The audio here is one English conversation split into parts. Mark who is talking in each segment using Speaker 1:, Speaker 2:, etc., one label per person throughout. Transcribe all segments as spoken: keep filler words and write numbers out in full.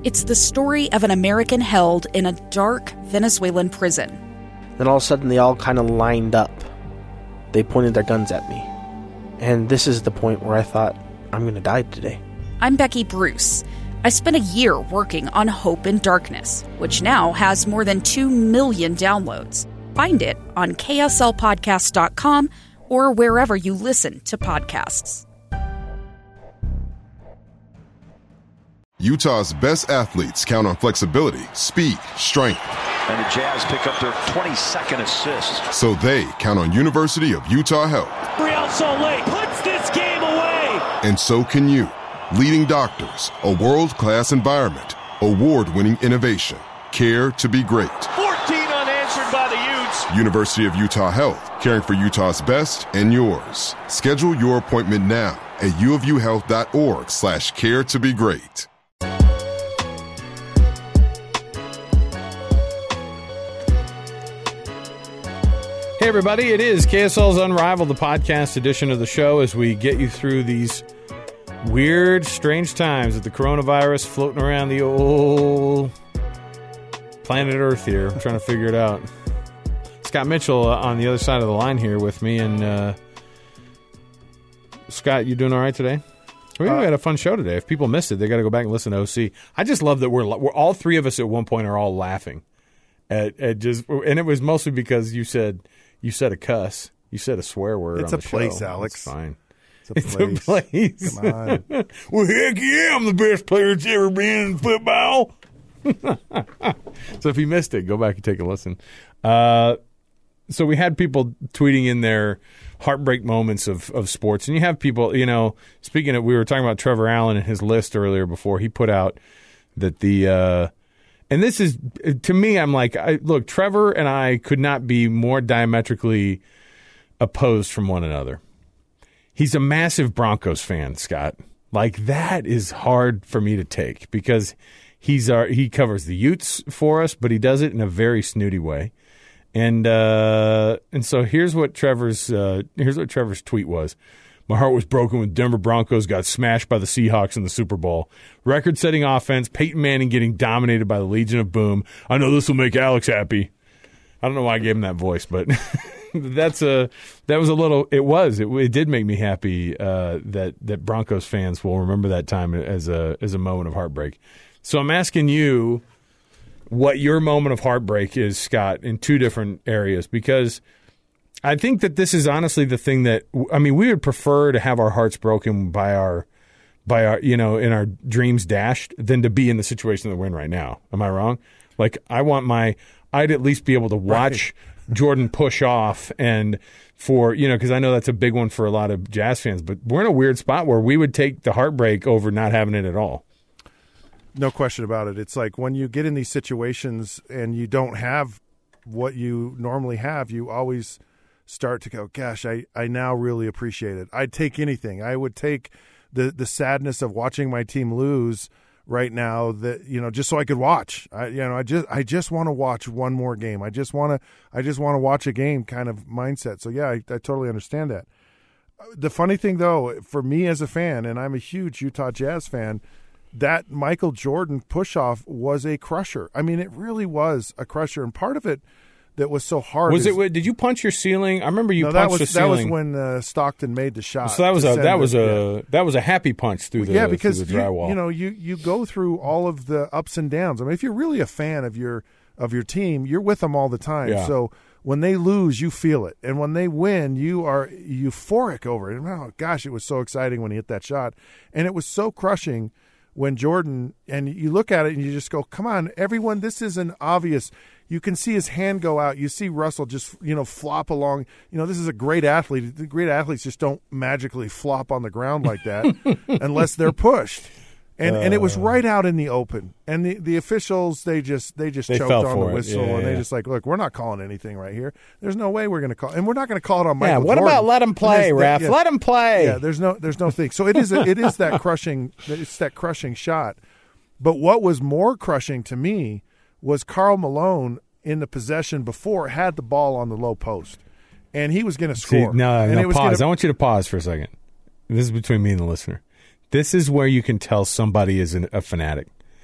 Speaker 1: It's the story of an American held in a dark Venezuelan prison.
Speaker 2: Then all of a sudden they all kind of lined up. They pointed their guns at me. And this is the point where I thought, I'm going to die today.
Speaker 1: I'm Becky Bruce. I spent a year working on Hope in Darkness, which now has more than two million downloads. Find it on K S L podcast dot com or wherever you listen to podcasts.
Speaker 3: Utah's best athletes count on flexibility, speed, strength.
Speaker 4: And the Jazz pick up their twenty-second assist.
Speaker 3: So they count on University of Utah Health.
Speaker 5: Real Salt Lake puts this game away.
Speaker 3: And so can you. Leading doctors, a world-class environment, award-winning innovation, care to be great.
Speaker 5: fourteen unanswered by the Utes.
Speaker 3: University of Utah Health, caring for Utah's best and yours. Schedule your appointment now at uofuhealth.org slash care to be great.
Speaker 6: Hey, everybody, it is K S L's Unrivaled, the podcast edition of the show, as we get you through these weird, strange times with the coronavirus floating around the old planet Earth here. I'm trying to figure it out. Scott Mitchell uh, on the other side of the line here with me. And, uh, Scott, you doing all right today? We uh, had a fun show today. If people missed it, they got to go back and listen to O C. I just love that we're, we're all three of us at one point are all laughing at, at just, and it was mostly because you said... You said a cuss. You said a swear word.
Speaker 7: It's
Speaker 6: on
Speaker 7: a
Speaker 6: the
Speaker 7: place,
Speaker 6: show.
Speaker 7: Alex.
Speaker 6: It's fine.
Speaker 7: It's a place.
Speaker 6: It's a place.
Speaker 7: Come on.
Speaker 6: Well, heck yeah, I'm the best player that's ever been in football. So if you missed it, go back and take a listen. Uh, so we had people tweeting in their heartbreak moments of, of sports. And you have people, you know, speaking of, we were talking about Trevor Allen and his list earlier before. He put out that the uh, – and this is, to me, I'm like, I, look, Trevor and I could not be more diametrically opposed from one another. He's a massive Broncos fan, Scott. Like, that is hard for me to take because he's our, he covers the Utes for us, but he does it in a very snooty way. And uh, and so here's what Trevor's uh, here's what Trevor's tweet was. My heart was broken when Denver Broncos got smashed by the Seahawks in the Super Bowl. Record-setting offense, Peyton Manning getting dominated by the Legion of Boom. I know this will make Alex happy. I don't know why I gave him that voice, but that's a that was a little. It was. It, it did make me happy uh, that that Broncos fans will remember that time as a as a moment of heartbreak. So I'm asking you what your moment of heartbreak is, Scott, in two different areas, because I think that this is honestly the thing that, I mean, we would prefer to have our hearts broken by our, by our, you know, in our dreams dashed than to be in the situation that we're in right now. Am I wrong? Like, I want my, I'd at least be able to watch right. Jordan push off and for, you know, because I know that's a big one for a lot of Jazz fans, but we're in a weird spot where we would take the heartbreak over not having it at all.
Speaker 7: No question about it. It's like when you get in these situations and you don't have what you normally have, you always start to go, gosh, I, I now really appreciate it. I'd take anything. I would take the, the sadness of watching my team lose right now, that, you know, just so I could watch. I, you know, I just I just want to watch one more game. I just want to I just want to watch a game kind of mindset. So yeah, I, I totally understand that. The funny thing though, for me as a fan, and I'm a huge Utah Jazz fan, that Michael Jordan push-off was a crusher. I mean, it really was a crusher, and part of it that was so hard.
Speaker 6: Was
Speaker 7: is,
Speaker 6: it? Did you punch your ceiling? I remember you
Speaker 7: no,
Speaker 6: punched
Speaker 7: that was,
Speaker 6: the ceiling.
Speaker 7: That was when uh, Stockton made the shot.
Speaker 6: So that was a that was
Speaker 7: the,
Speaker 6: a
Speaker 7: yeah.
Speaker 6: that was a happy punch through the
Speaker 7: yeah because
Speaker 6: through the drywall.
Speaker 7: You, you know you you go through all of the ups and downs. I mean, if you're really a fan of your of your team, you're with them all the time.
Speaker 6: Yeah.
Speaker 7: So when they lose, you feel it, and when they win, you are euphoric over it. And, oh gosh, it was so exciting when he hit that shot, and it was so crushing when Jordan, and you look at it and you just go, come on, everyone, this isn't obvious. You can see his hand go out. You see Russell just, you know, flop along. You know, this is a great athlete. The great athletes just don't magically flop on the ground like that unless they're pushed. And uh, and it was right out in the open. And the, the officials, they just they just
Speaker 6: they
Speaker 7: choked on the whistle.
Speaker 6: Yeah, yeah,
Speaker 7: and they
Speaker 6: yeah.
Speaker 7: just like, look, we're not calling anything right here. There's no way we're going to call. And we're not going to call it on Michael
Speaker 6: Yeah, what
Speaker 7: Jordan.
Speaker 6: about let him play, ref?
Speaker 7: Yeah,
Speaker 6: let him play.
Speaker 7: Yeah, there's no there's no thing. So it is a, it is that crushing it's that crushing shot. But what was more crushing to me was Karl Malone in the possession before had the ball on the low post, and he was going to score.
Speaker 6: See, no,
Speaker 7: and
Speaker 6: no,
Speaker 7: it was
Speaker 6: pause.
Speaker 7: gonna...
Speaker 6: I want you to pause for a second. This is between me and the listener. This is where you can tell somebody is an, a fanatic,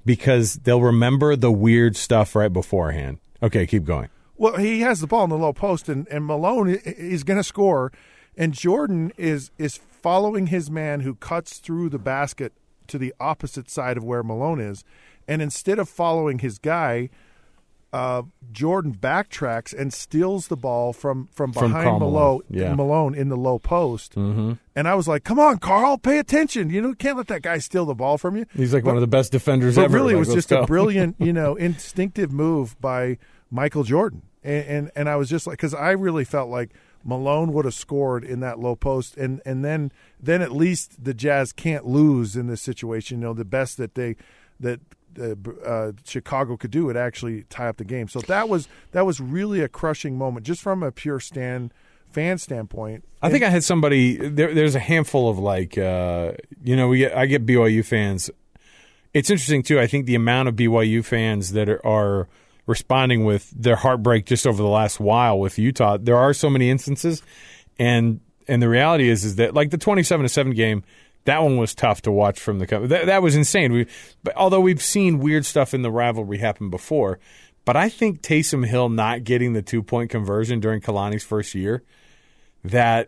Speaker 6: because they'll remember the weird stuff right beforehand. Okay, keep going.
Speaker 7: Well, he has the ball in the low post, and, and Malone is going to score, and Jordan is is following his man who cuts through the basket to the opposite side of where Malone is, and instead of following his guy, uh, Jordan backtracks and steals the ball from, from behind
Speaker 6: from
Speaker 7: Malone,
Speaker 6: Malone. Yeah.
Speaker 7: Malone in the low post.
Speaker 6: Mm-hmm.
Speaker 7: And I was like, come on, Carl, pay attention. You know, you can't let that guy steal the ball from you.
Speaker 6: He's like
Speaker 7: but,
Speaker 6: one of the best defenders
Speaker 7: but
Speaker 6: ever.
Speaker 7: really,
Speaker 6: like,
Speaker 7: it was just
Speaker 6: go.
Speaker 7: a brilliant, you know, instinctive move by Michael Jordan. And, and, and I was just like, because I really felt like Malone would have scored in that low post, and, and then then at least the Jazz can't lose in this situation. You know, the best that they that uh, uh, Chicago could do would actually tie up the game. So that was that was really a crushing moment, just from a pure stand fan standpoint.
Speaker 6: I think I had somebody. There, there's a handful of like, uh, you know, we get, I get B Y U fans. It's interesting too. I think the amount of B Y U fans that are, are responding with their heartbreak just over the last while with Utah. There are so many instances, and and the reality is is that like the twenty-seven to seven game, that one was tough to watch from the that, that was insane. We, but although we've seen weird stuff in the rivalry happen before, but I think Taysom Hill not getting the two point conversion during Kalani's first year, that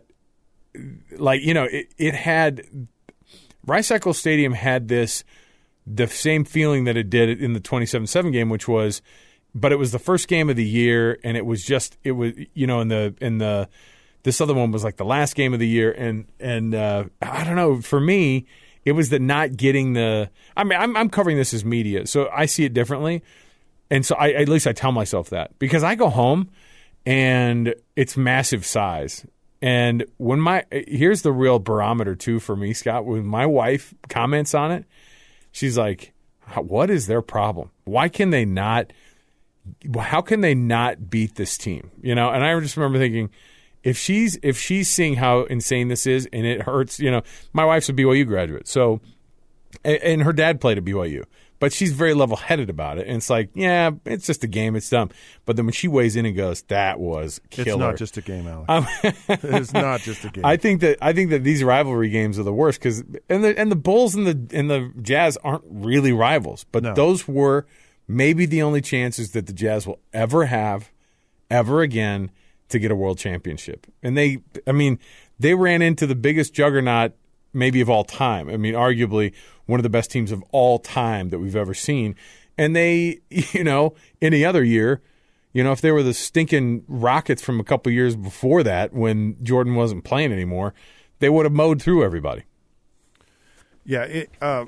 Speaker 6: like you know it, it had Rice Eccles Stadium had this the same feeling that it did in the twenty-seven seven game, which was. But it was the first game of the year, and it was just it was you know in the in the this other one was like the last game of the year, and and uh, I don't know, for me it was the not getting the I mean I'm I'm covering this as media, so I see it differently, and so I at least I tell myself that, because I go home and it's massive size, and when my here's the real barometer too for me, Scott, when my wife comments on it, she's like, what is their problem? Why can they not? How can they not beat this team? You know, and I just remember thinking, if she's if she's seeing how insane this is, and it hurts. You know, my wife's a B Y U graduate, so and, and her dad played at B Y U, but she's very level headed about it. And it's like, yeah, it's just a game, it's dumb. But then when she weighs in and goes, that was killer.
Speaker 7: It's not just a game, Alex.
Speaker 6: Um,
Speaker 7: it's not just a game.
Speaker 6: I think that I think that these rivalry games are the worst, because and the and the Bulls and the and the Jazz aren't really rivals, but
Speaker 7: No.
Speaker 6: those were. Maybe the only chances that the Jazz will ever have, ever again, to get a world championship. And they, I mean, they ran into the biggest juggernaut maybe of all time. I mean, arguably one of the best teams of all time that we've ever seen. And they, you know, any other year, you know, if they were the stinking Rockets from a couple years before that when Jordan wasn't playing anymore, they would have mowed through everybody.
Speaker 7: Yeah, it uh,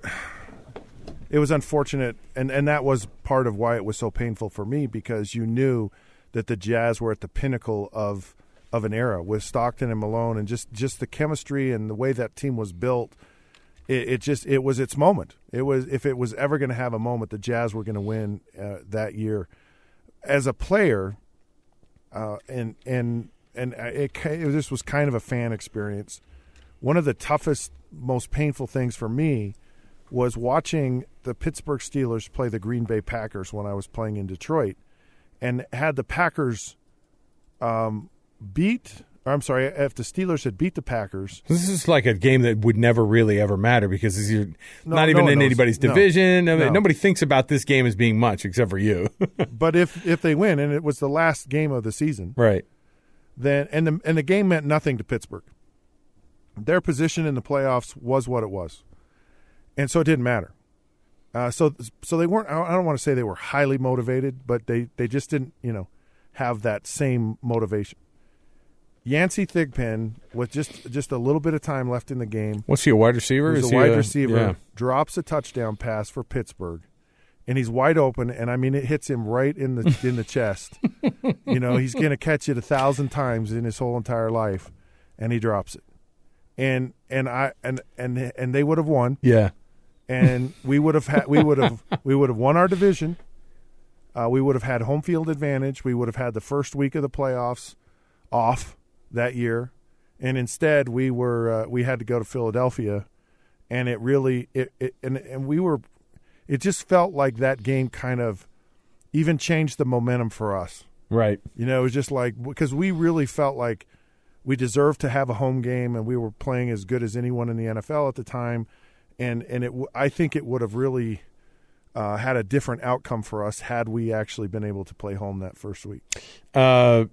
Speaker 7: it was unfortunate, and, and that was part of why it was so painful for me, because you knew that the Jazz were at the pinnacle of of an era with Stockton and Malone, and just, just the chemistry and the way that team was built. It, it just it was its moment. It was if it was ever going to have a moment, the Jazz were going to win uh, that year. As a player, uh, and and and it, it this was kind of a fan experience. One of the toughest, most painful things for me was watching the Pittsburgh Steelers play the Green Bay Packers when I was playing in Detroit, and had the Packers um, beat. Or I'm sorry, if the Steelers had beat the Packers.
Speaker 6: This is like a game that would never really ever matter, because you're
Speaker 7: No,
Speaker 6: not
Speaker 7: no
Speaker 6: even
Speaker 7: one
Speaker 6: in
Speaker 7: knows.
Speaker 6: anybody's
Speaker 7: No.
Speaker 6: division. I mean,
Speaker 7: No.
Speaker 6: nobody thinks about this game as being much except for you.
Speaker 7: But if if they win, and it was the last game of the season,
Speaker 6: Right.
Speaker 7: then and the and the game meant nothing to Pittsburgh. Their position in the playoffs was what it was, and so it didn't matter. Uh, so so they weren't. I don't want to say they were highly motivated, but they, they just didn't, you know, have that same motivation. Yancey Thigpen, with just just a little bit of time left in the game,
Speaker 6: What's he, a wide receiver?
Speaker 7: who's
Speaker 6: Is
Speaker 7: a
Speaker 6: he
Speaker 7: wide receiver,
Speaker 6: yeah.
Speaker 7: drops a touchdown pass for Pittsburgh, and he's wide open, and I mean it hits him right in the in the chest. You know, he's going to catch it a thousand times in his whole entire life, and he drops it. And and I and and and they would have won,
Speaker 6: Yeah.
Speaker 7: and we would have had we would have we would have won our division. Uh, we would have had home field advantage. We would have had the first week of the playoffs off that year, and instead we were uh, we had to go to Philadelphia, and it really it, it and and we were it just felt like that game kind of even changed the momentum for us.
Speaker 6: Right.
Speaker 7: You know, it was just like, because we really felt like we deserved to have a home game, and we were playing as good as anyone in the N F L at the time, and and it I think it would have really uh, had a different outcome for us had we actually been able to play home that first week?
Speaker 6: Uh,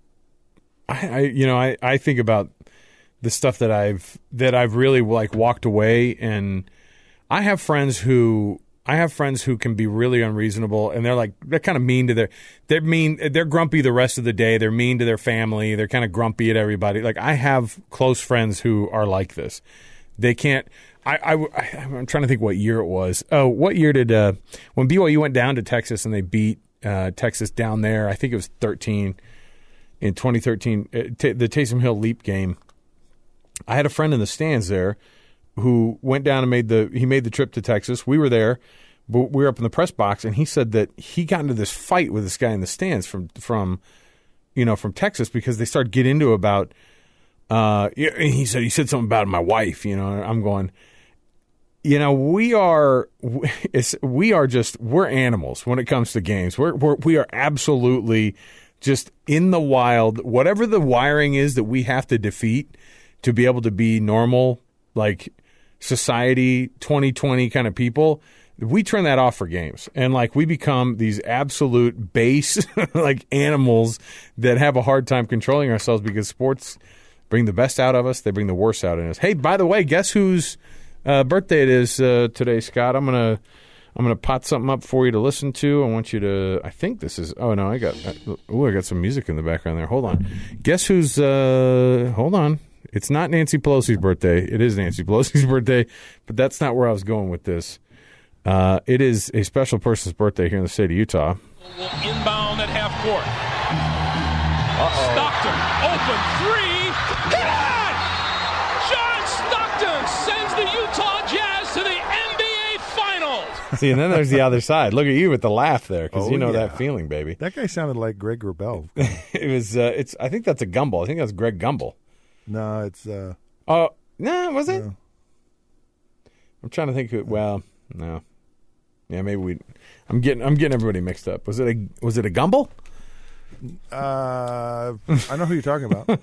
Speaker 6: I, I you know I, I think about the stuff that I've that I've really like walked away, and I have friends who I have friends who can be really unreasonable, and they're like they're kind of mean to their they're mean they're grumpy the rest of the day. They're mean to their family. They're kind of grumpy at everybody. Like I have close friends who are like this. They can't. I, I I'm trying to think what year it was. Oh, what year did uh, when B Y U went down to Texas and they beat uh, Texas down there? I think it was thirteen in twenty thirteen. Uh, t- the Taysom Hill leap game. I had a friend in the stands there who went down and made the he made the trip to Texas. We were there, but we were up in the press box, and he said that he got into this fight with this guy in the stands from from you know from Texas because they started getting into about. Uh, he said he said something about my wife. You know, I'm going. You know, we are it's, we are just we're animals when it comes to games. We're, we're we are absolutely just in the wild. Whatever the wiring is that we have to defeat to be able to be normal, like society twenty twenty kind of people, we turn that off for games. And like we become these absolute base like animals that have a hard time controlling ourselves because sports bring the best out of us. They bring the worst out in us. Hey, by the way, guess whose uh, birthday it is uh, today, Scott? I'm gonna I'm gonna pot something up for you to listen to. I want you to. I think this is. Oh no, I got. Oh, I got some music in the background there. Hold on. Guess who's? Uh, hold on. It's not Nancy Pelosi's birthday. It is Nancy Pelosi's birthday, but that's not where I was going with this. Uh, it is a special person's birthday here in the state of Utah.
Speaker 5: Inbound at half court. Uh-oh. Stockton, open three. Good! John Stockton sends the Utah Jazz to the N B A Finals.
Speaker 6: See, and then there's the other side. Look at you with the laugh there, because
Speaker 7: oh,
Speaker 6: you know
Speaker 7: yeah.
Speaker 6: that feeling, baby.
Speaker 7: That guy sounded like Greg Wrubell.
Speaker 6: it was. Uh, it's. I think that's a Gumbel. I think that's Greg Gumbel.
Speaker 7: No, it's. uh
Speaker 6: Oh, no, was it?
Speaker 7: No.
Speaker 6: I'm trying to think. Who, well, no. Yeah, maybe we. I'm getting. I'm getting everybody mixed up. Was it a? Was it a Gumbel?
Speaker 7: Uh, I know who you're talking about.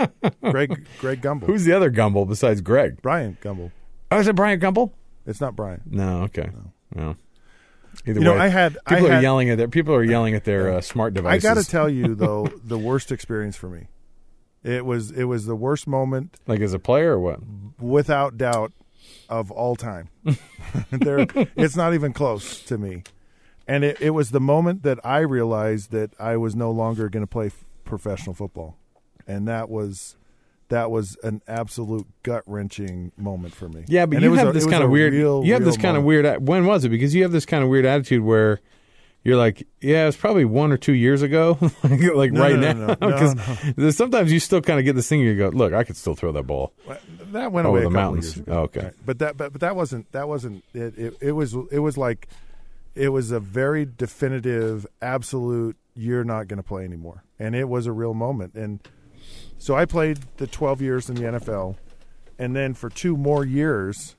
Speaker 7: Greg. Greg Gumbel.
Speaker 6: Who's the other Gumbel besides Greg?
Speaker 7: Brian Gumbel.
Speaker 6: Oh, is it Brian Gumbel?
Speaker 7: It's not Brian.
Speaker 6: No. Okay. No. no. Either
Speaker 7: you
Speaker 6: way,
Speaker 7: know, I had.
Speaker 6: People
Speaker 7: I
Speaker 6: are
Speaker 7: had,
Speaker 6: yelling at their. People are yelling at their uh, smart devices.
Speaker 7: I got to tell you though, the worst experience for me. It was. It was the worst moment.
Speaker 6: Like as a player or what?
Speaker 7: Without doubt, of all time. there, it's not even close to me. And it, it was the moment that I realized that I was no longer going to play f- professional football, and that was that was an absolute gut wrenching moment for me.
Speaker 6: Yeah, but
Speaker 7: and
Speaker 6: you have
Speaker 7: a,
Speaker 6: this kind of weird.
Speaker 7: Real,
Speaker 6: you have
Speaker 7: real
Speaker 6: this kind
Speaker 7: moment.
Speaker 6: of weird. When was it? Because you have this kind of weird attitude where you're like, yeah, it's probably one or two years ago, like, like
Speaker 7: no,
Speaker 6: right
Speaker 7: no,
Speaker 6: now.
Speaker 7: No, no,
Speaker 6: Because
Speaker 7: no,
Speaker 6: no. sometimes you still kind of get this thing. You go, look, I could still throw that ball.
Speaker 7: That went
Speaker 6: over
Speaker 7: away
Speaker 6: the
Speaker 7: a couple
Speaker 6: mountains.
Speaker 7: Years ago.
Speaker 6: Oh, okay,
Speaker 7: right. but that but, but that wasn't that wasn't it, it. It was it was like. It was a very definitive, absolute, you're not going to play anymore. And it was a real moment. And so I played the twelve years in the N F L. And then for two more years,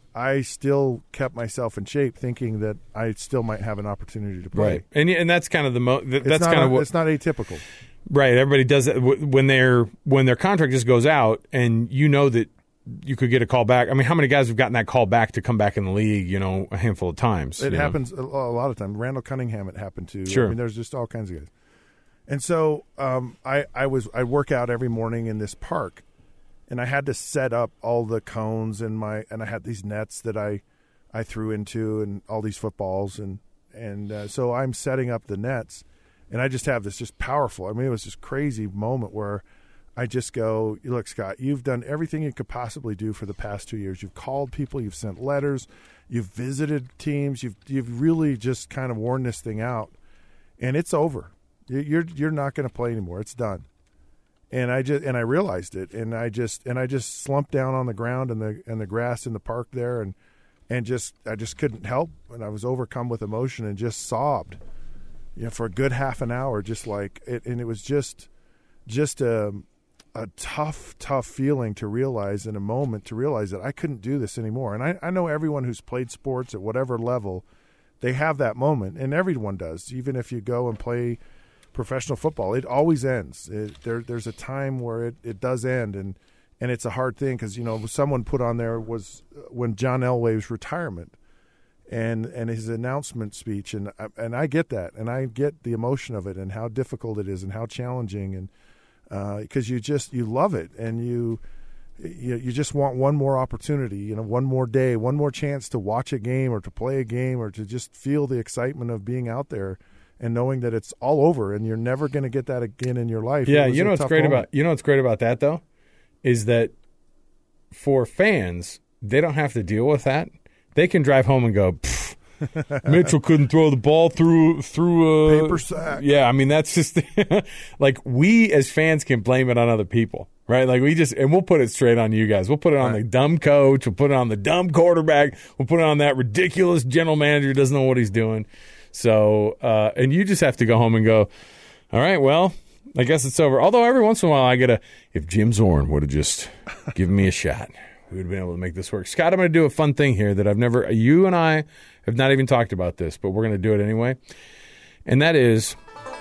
Speaker 7: I still kept myself in shape thinking that I still might have an opportunity to play.
Speaker 6: Right. And and that's kind of the mo- th- that's
Speaker 7: not
Speaker 6: kind
Speaker 7: a,
Speaker 6: of what
Speaker 7: it's not atypical.
Speaker 6: Right. Everybody does it when their when their contract just goes out and you know that you could get a call back. I mean, how many guys have gotten that call back to come back in the league, you know, a handful of times?
Speaker 7: It
Speaker 6: you
Speaker 7: happens
Speaker 6: know?
Speaker 7: a, a lot of times. Randall Cunningham, it happened to.
Speaker 6: Sure.
Speaker 7: I mean, there's just all kinds of guys. And so um, I, I was I work out every morning in this park, and I had to set up all the cones and my and I had these nets that I I threw into and all these footballs and and uh, so I'm setting up the nets, and I just have this just powerful. I mean, it was this crazy moment where I just go, look, Scott, you've done everything you could possibly do for the past two years. You've called people, you've sent letters, you've visited teams, you've you've really just kind of worn this thing out, and it's over. You're you're not going to play anymore. It's done. And I just and I realized it, and I just and I just slumped down on the ground and the and the grass in the park there, and and just I just couldn't help, and I was overcome with emotion and just sobbed, you know, for a good half an hour, just like it, and it was just just a. a tough, tough feeling to realize in a moment to realize that I couldn't do this anymore. And I, I know everyone who's played sports at whatever level, they have that moment, and everyone does. Even if you go and play professional football, it always ends. It, there, there's a time where it, it does end, and, and it's a hard thing because, you know, someone put on there was when John Elway's retirement. and and his announcement speech, and and I get that, and I get the emotion of it, and how difficult it is, and how challenging, and because uh, you just you love it, and you. You, you just want one more opportunity, you know, one more day, one more chance to watch a game or to play a game or to just feel the excitement of being out there and knowing that it's all over and you're never going to get that again in your life.
Speaker 6: Yeah, you know what's great moment. about you know what's great about that though, is that for fans, they don't have to deal with that. They can drive home and go, Mitchell couldn't throw the ball through through a
Speaker 7: paper sack.
Speaker 6: Yeah, I mean that's just like we as fans can blame it on other people. Right, like we just, and we'll put it straight on you guys. We'll put it on right. the dumb coach. We'll put it on the dumb quarterback. We'll put it on that ridiculous general manager who doesn't know what he's doing. So, uh, and you just have to go home and go, all right, well, I guess it's over. Although every once in a while I get a, if Jim Zorn would have just given me a shot, we would have been able to make this work. Scott, I'm going to do a fun thing here that I've never, you and I have not even talked about this, but we're going to do it anyway. And that is,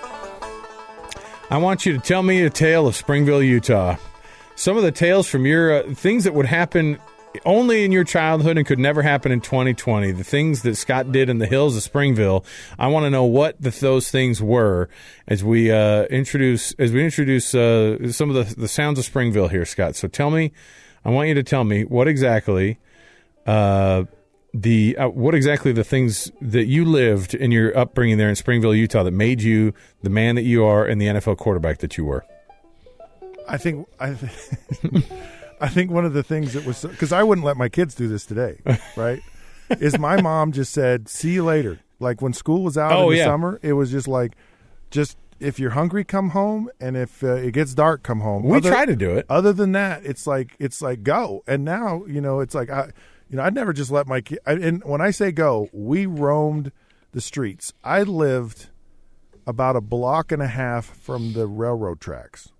Speaker 6: I want you to tell me a tale of Springville, Utah. Some of the tales from your uh, things that would happen only in your childhood and could never happen in twenty twenty. The things that Scott did in the hills of Springville. I want to know what the, those things were as we uh, introduce as we introduce uh, some of the, the sounds of Springville here, Scott. So tell me, I want you to tell me what exactly uh, the uh, what exactly the things that you lived in your upbringing there in Springville, Utah, that made you the man that you are and the N F L quarterback that you were.
Speaker 7: I think I, th- I think one of the things that was because I wouldn't let my kids do this today, right? is my mom just said, "See you later." Like when school was out
Speaker 6: oh,
Speaker 7: in the
Speaker 6: yeah.
Speaker 7: summer, it was just like, just if you're hungry, come home, and if uh, it gets dark, come home.
Speaker 6: We
Speaker 7: other,
Speaker 6: try to do it.
Speaker 7: Other than that, it's like it's like go. And now you know it's like I, you know, I'd never just let my kid. And when I say go, we roamed the streets. I lived about a block and a half from the railroad tracks.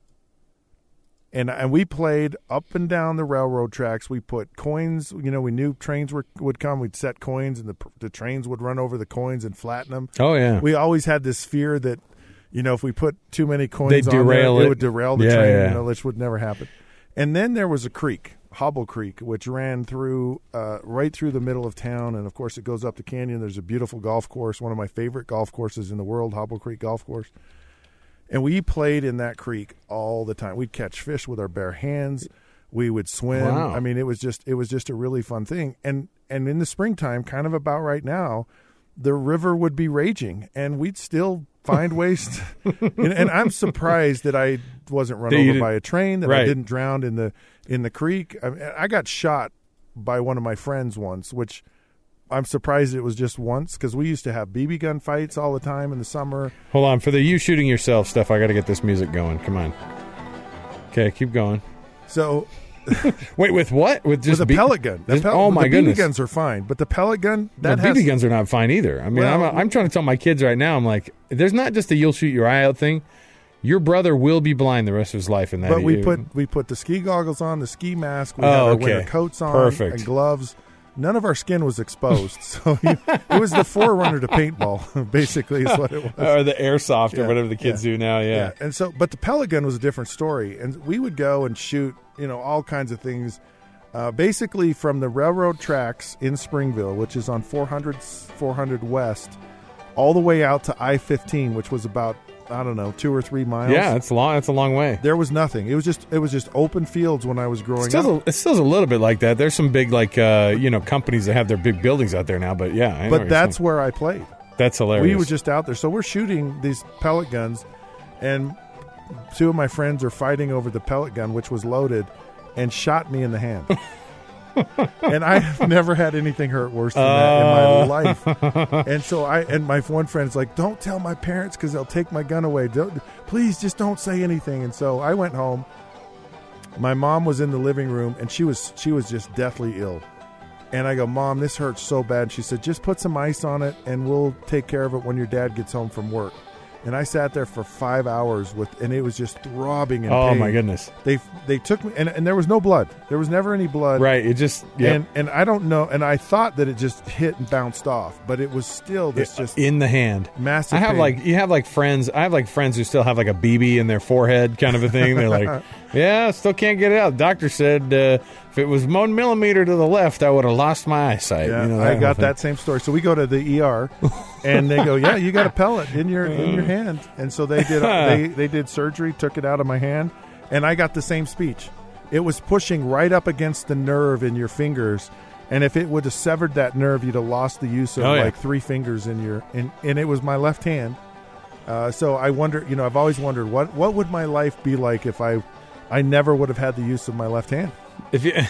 Speaker 7: And and we played up and down the railroad tracks. We put coins. You know, we knew trains were, would come. We'd set coins, and the the trains would run over the coins and flatten them.
Speaker 6: Oh yeah.
Speaker 7: We always had this fear that, you know, if we put too many coins
Speaker 6: They'd
Speaker 7: on
Speaker 6: derail
Speaker 7: there,
Speaker 6: it.
Speaker 7: it would derail the
Speaker 6: yeah,
Speaker 7: train.
Speaker 6: Yeah.
Speaker 7: You know, which would never happen. And then there was a creek, Hobble Creek, which ran through uh, right through the middle of town. And of course, it goes up the canyon. There's a beautiful golf course, one of my favorite golf courses in the world, Hobble Creek Golf Course. And we played in that creek all the time. We'd catch fish with our bare hands. We would swim.
Speaker 6: Wow.
Speaker 7: I mean, it was just it was just a really fun thing. And and in the springtime, kind of about right now, the river would be raging, and we'd still find ways. To, and, and I'm surprised that I wasn't run over by a train, that
Speaker 6: right.
Speaker 7: I didn't drown in the in the creek. I, I got shot by one of my friends once, which I'm surprised it was just once, because we used to have B B gun fights all the time in the summer.
Speaker 6: Hold on. For the you shooting yourself stuff, I got to get this music going. Come on. Okay, keep going.
Speaker 7: So,
Speaker 6: wait, with what? With just
Speaker 7: with a
Speaker 6: B-
Speaker 7: pellet gun. The pel-
Speaker 6: oh my
Speaker 7: the
Speaker 6: goodness.
Speaker 7: B B guns are fine, but the pellet gun, that
Speaker 6: no,
Speaker 7: has
Speaker 6: B B guns are not fine either. I mean,
Speaker 7: Well,
Speaker 6: I'm, I'm trying to tell my kids right now. I'm like, there's not just a you'll shoot your eye out thing. Your brother will be blind the rest of his life in that.
Speaker 7: But we
Speaker 6: you,
Speaker 7: put we put the ski goggles on, the ski mask. We
Speaker 6: Oh,
Speaker 7: had our
Speaker 6: okay.
Speaker 7: winter coats on,
Speaker 6: Perfect.
Speaker 7: and gloves. None of our skin was exposed, so you, it was the forerunner to paintball. Basically, is what it was.
Speaker 6: or the airsoft
Speaker 7: Yeah,
Speaker 6: or whatever the kids
Speaker 7: yeah,
Speaker 6: do now. Yeah.
Speaker 7: Yeah, and so, but the pellet gun was a different story, and we would go and shoot, you know, all kinds of things, uh, basically from the railroad tracks in Springville, which is on four hundred, four hundred West, all the way out to I fifteen, which was about, I don't know, two or three miles.
Speaker 6: Yeah, it's long. It's a long way.
Speaker 7: There was nothing. It was just it was just open fields when I was growing
Speaker 6: It still,
Speaker 7: up.
Speaker 6: it still's a little bit like that. There's some big, like, uh, you know, companies that have their big buildings out there now. But yeah, I know what
Speaker 7: But
Speaker 6: you're
Speaker 7: that's
Speaker 6: saying.
Speaker 7: where I played.
Speaker 6: that's hilarious.
Speaker 7: We were just out there. So we're shooting these pellet guns, and two of my friends are fighting over the pellet gun, which was loaded, and shot me in the hand. And I've never had anything hurt worse than that in my life. And so I and my one friend's like, "Don't tell my parents because they'll take my gun away. Don't, please, just don't say anything." And so I went home. My mom was in the living room, and she was she was just deathly ill. And I go, "Mom, this hurts so bad." And she said, "Just put some ice on it, and we'll take care of it when your dad gets home from work." And I sat there for five hours with, and it was just throbbing in
Speaker 6: Oh
Speaker 7: pain.
Speaker 6: my goodness!
Speaker 7: They they took me, and, and there was no blood. There was never any blood.
Speaker 6: Right? It just yeah.
Speaker 7: And and I don't know. And I thought that it just hit and bounced off, but it was still this just
Speaker 6: in the hand.
Speaker 7: massive.
Speaker 6: I have
Speaker 7: pain.
Speaker 6: like you have like friends. I have like friends who still have like a B B in their forehead, kind of a thing. They're like, Yeah, still can't get it out. The doctor said uh, if it was one millimeter to the left, I would have lost my eyesight.
Speaker 7: Yeah,
Speaker 6: you know,
Speaker 7: I got that same story. So we go to the E R, and they go, "Yeah, you got a pellet in your in your hand." And so they did they they did surgery, took it out of my hand, and I got the same speech. It was pushing right up against the nerve in your fingers, and if it would have severed that nerve, you'd have lost the use of
Speaker 6: oh, yeah.
Speaker 7: like three fingers in your. And, and it was my left hand. Uh, so I wonder, you know, I've always wondered what what would my life be like if I, I never would have had the use of my left hand.
Speaker 6: If you,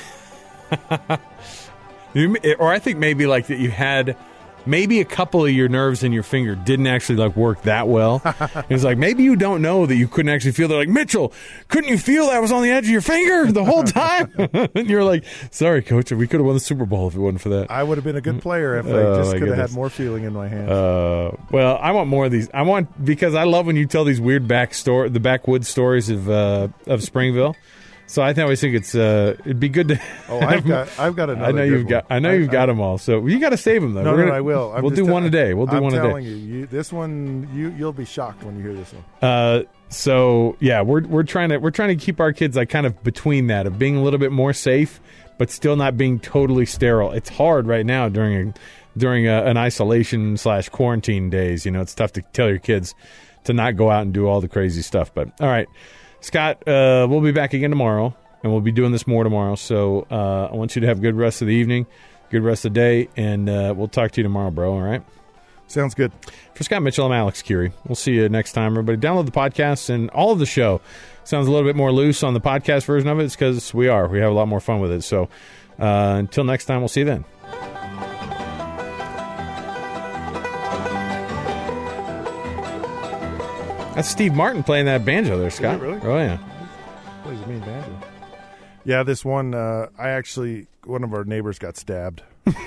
Speaker 6: you or I think maybe like that you had. Maybe a couple of your nerves in your finger didn't actually like work that well. It's like maybe you don't know that you couldn't actually feel. They're like, Mitchell, couldn't you feel that was on the edge of your finger the whole time? And you're like, sorry, coach, we could have won the Super Bowl if it wasn't for that.
Speaker 7: I would have been a good player if
Speaker 6: Oh,
Speaker 7: I just
Speaker 6: my
Speaker 7: could have
Speaker 6: goodness.
Speaker 7: had more feeling in my hand.
Speaker 6: Uh, well, I want more of these. I want because I love when you tell these weird back story, the backwoods stories of uh, of Springville. So I always think it's uh, it'd be good to.
Speaker 7: Oh, I've got I've got another.
Speaker 6: I know
Speaker 7: good
Speaker 6: you've
Speaker 7: one.
Speaker 6: got I know
Speaker 7: I,
Speaker 6: you've
Speaker 7: I,
Speaker 6: got them all. So you got to save them though.
Speaker 7: No,
Speaker 6: We're
Speaker 7: no,
Speaker 6: gonna,
Speaker 7: I will. I'm
Speaker 6: we'll
Speaker 7: just
Speaker 6: do one
Speaker 7: tell-
Speaker 6: a day. We'll do
Speaker 7: I'm
Speaker 6: one a day.
Speaker 7: telling you, you, this one you you'll be shocked when you hear this one.
Speaker 6: Uh, so yeah, we're we're trying to we're trying to keep our kids like kind of between that of being a little bit more safe, but still not being totally sterile. It's hard right now during a, during a, an isolation slash quarantine days. You know, it's tough to tell your kids to not go out and do all the crazy stuff. But all right, Scott, uh, we'll be back again tomorrow, and we'll be doing this more tomorrow. So uh, I want you to have a good rest of the evening, good rest of the day, and uh, we'll talk to you tomorrow, bro. All right.
Speaker 7: Sounds good.
Speaker 6: For Scott Mitchell, I'm Alex Curie. We'll see you next time, everybody. Download the podcast and all of the show. Sounds a little bit more loose on the podcast version of it. It's because we are. We have a lot more fun with it. So uh, until next time, we'll see you then. That's Steve Martin playing that banjo there, Scott.
Speaker 7: Is it really?
Speaker 6: Oh, yeah.
Speaker 7: Plays a mean banjo. Yeah, this one, uh, I actually, one of our neighbors got stabbed.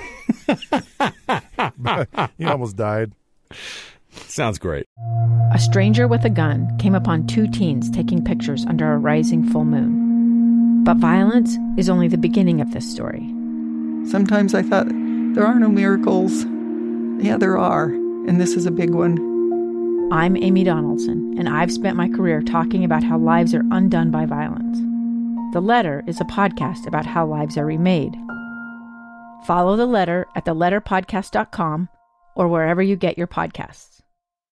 Speaker 7: He almost died.
Speaker 6: Sounds great.
Speaker 8: A stranger with a gun came upon two teens taking pictures under a rising full moon. But violence is only the beginning of this story.
Speaker 9: Sometimes I thought, there are no miracles. Yeah, there are, and this is a big one.
Speaker 8: I'm Amy Donaldson, and I've spent my career talking about how lives are undone by violence. The Letter is a podcast about how lives are remade. Follow The Letter at the letter podcast dot com or wherever you get your podcasts.